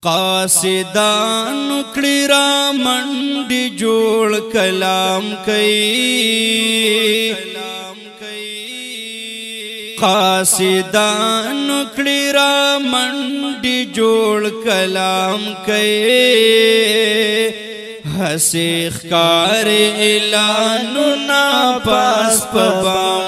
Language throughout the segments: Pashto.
قاصدان کړي را منډي جوړ کلام کوي قاصدان کړي را منډي جوړ کلام کوي حسیخ کار اعلاننا پاس پبام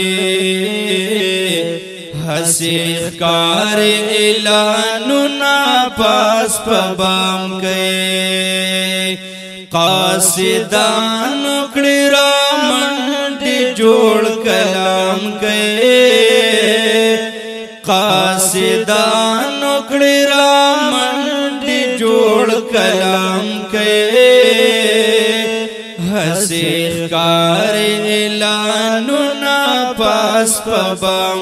کوي حسیخ کار اعلاننا پاس پبام کوي قاصدان کړي را منډي جوړ کلام کوي قاصدان کړي را منډي جوړ کلام کوي حسیخ کار اعلاننا پاس پبام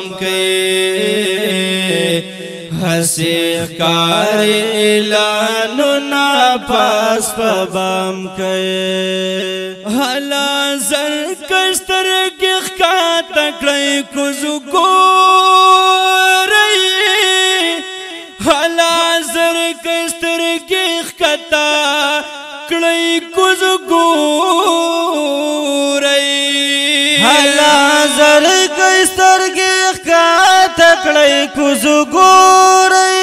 کوي حسیخ کار اعلاننا پاس پبام کوي حالا زر کستر کې ښکات کړی کوزو ګورې حالا زر کستر کې ښکتا کړی کوزو ګورې حالا زر کستر کې ښکات کړی کوزو ګورې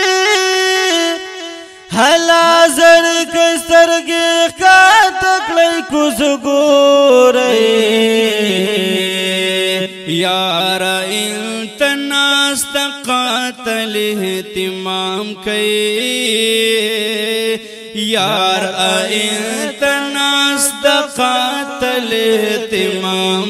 حالا زر کستر کې ښکات کړی کوزو ګورې یار التناس قاتل اهتمام کوي یار التناس قاتل اهتمام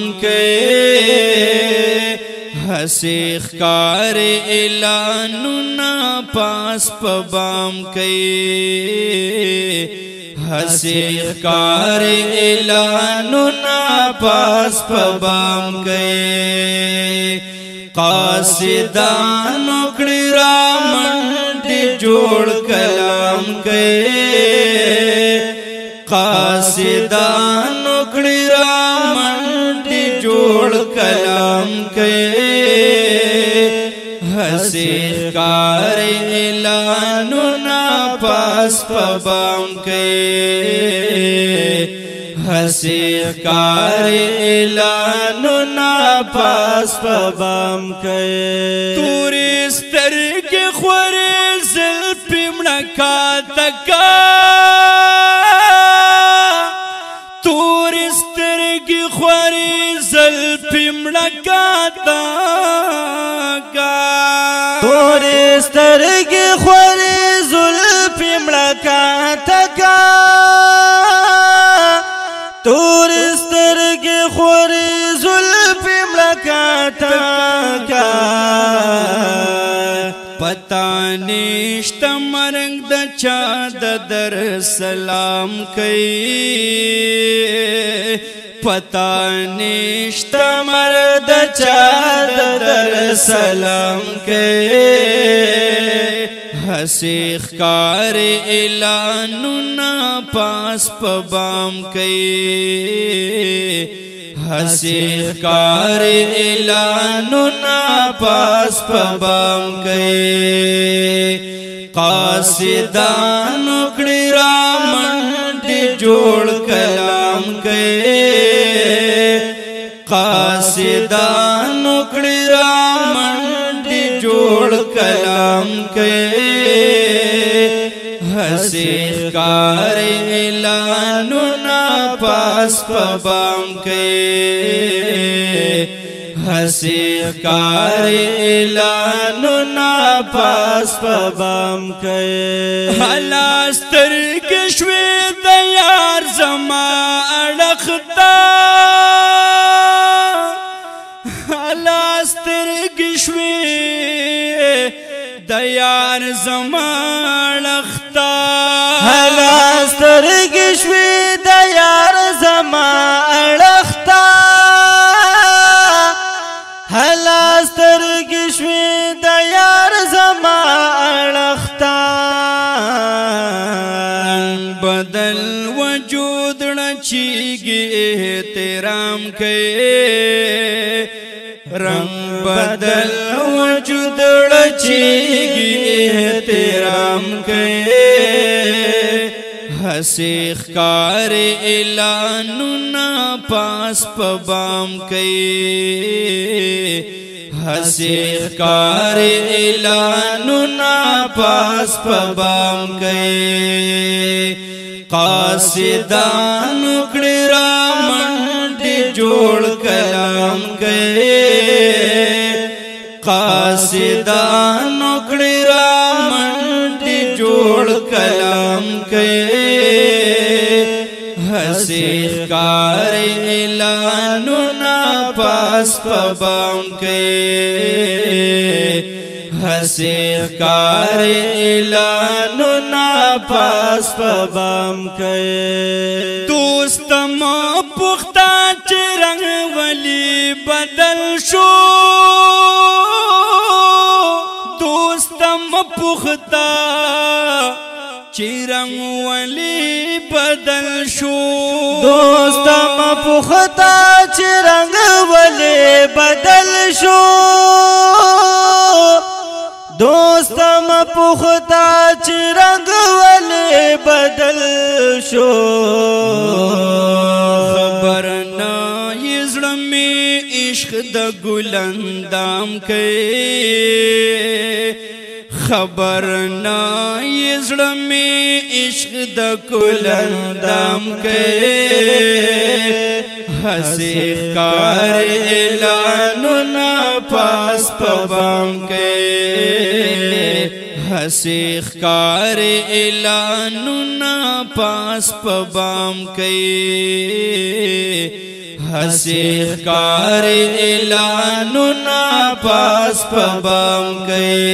کوي حسیخ کار اعلاننا پاس پبام کوي حسیخ کار اعلاننا پاس پبام کوي قاصدان کړي را منډي جوړ کلام کوي قاصدان کړي را منډي جوړ کلام کوي حسیخ کار اعلاننا پاس پبام کوي حسیخ کار اعلاننا پاس پبام کوي تورې سترګې خورې زلفې مړه کاته کا تورې سترګې خورې زلفې مړه کاته کا تورې سترګې خورې زلفې مړه کاته کا تورې سترګې خورې زلفې مړه کاته کا پتا نشته مرګ د چا د در سلام کوي پتا نشته مرګ د چا د در سلام کوي حسیخ کار اعلاننا پاس پبام کوي حسیخ کار اعلاننا پاس پبام کوي قاصدان کړي را منډي جوړ کلام کوي قاصدان کړي را منډي جوړ کلام کوي حسیخ کار اعلاننا پاس پبام کوي حسیخ کار اعلاننا پاس پبام کوي حالا سترګې شوې د یار زما اړختا حالا سترګې شوې د یار زما اړختا حالا سترګې شوې د یار زما اړختا حالا سترګې شوې د یار زما اړختا بدل وجود رچیږي احترام کوي رنگ بدل وجود چیگی احترام کئی حسیخ کار اعلانونا پاس پبام کئی حسیخ کار اعلانونا پاس پبام کئی قاصدان اکڑی رامن دی جوڑ کلام کئی قاصدان اکڑی رامن دی جوڑ کلام کئی حسیخ کار اعلانونا پاس پبام کئی حسیخ کار اعلانونا پاس پبام کئی دوست ما پختہ چرنگ ولی بدل شو دوست ما پختہ چرنگ ولی بدل شو دوست ما پختہ چرنگ ولی بدل شو دوست ما پختہ چرنگ ولی بدل شو خبر نا یزړمی عشق د ګلندام کئی خبر نا یزړمی عشق د ګلندام کئی حسیخ کار اعلانونا پاس پبام کئی حسیخ کار اعلانونا پاس پبام کئی حسیخ کار اعلانونا پاس پبام کئی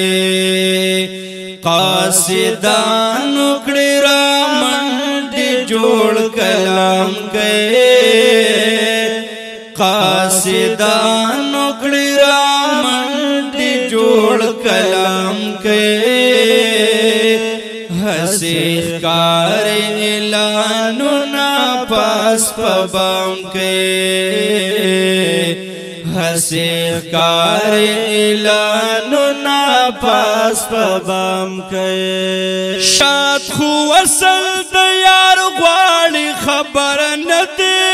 قاصدان اکڑی رامن دی جوڑ کلام کئی قاصدان اکڑی رامن دی جوڑ کلام کئی حسیخ کار اعلانونا پاس پبام کئی حسیخ کار اعلانونا پاس پبام کئی شاد خو اصل دیار غواړي خبر ندی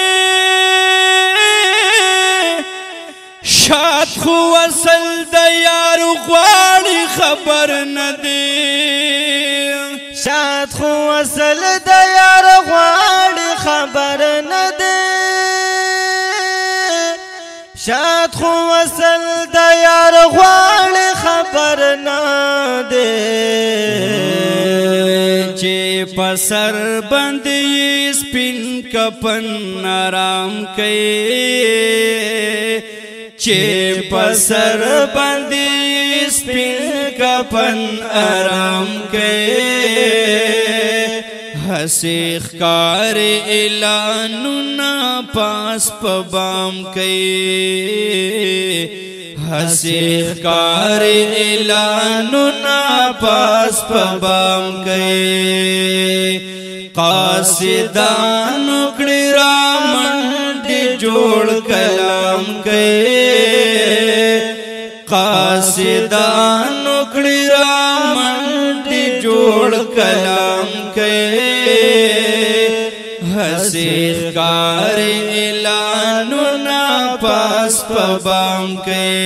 شاد خو اصل دیار غواړي خبر ندی شاد خو اصل دیار غواړي خبر ندی شاد خو اصل دیار غواړي خبر ندی چې پسر باندې سپین کپن آرام کئی چې پسر باندې سپین کپن آرام کئی حسیخ کار اعلانونا پاس پبام کئی حسیخ کار اعلانونا پاس پبام کئی قاصدان اکڑی رامن دی جوڑ کلام کئی قاصدان اکڑی رامن دی جوڑ کلام کئی حسیخ کار اعلانونا پاس پبام کئی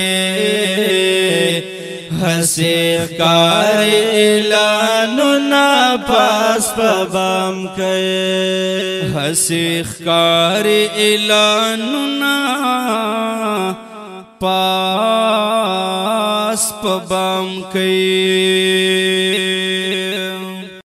حسیخ کار اعلانونا پاس پبام کئی حسیخ کار اعلانونا پاس پبام کئی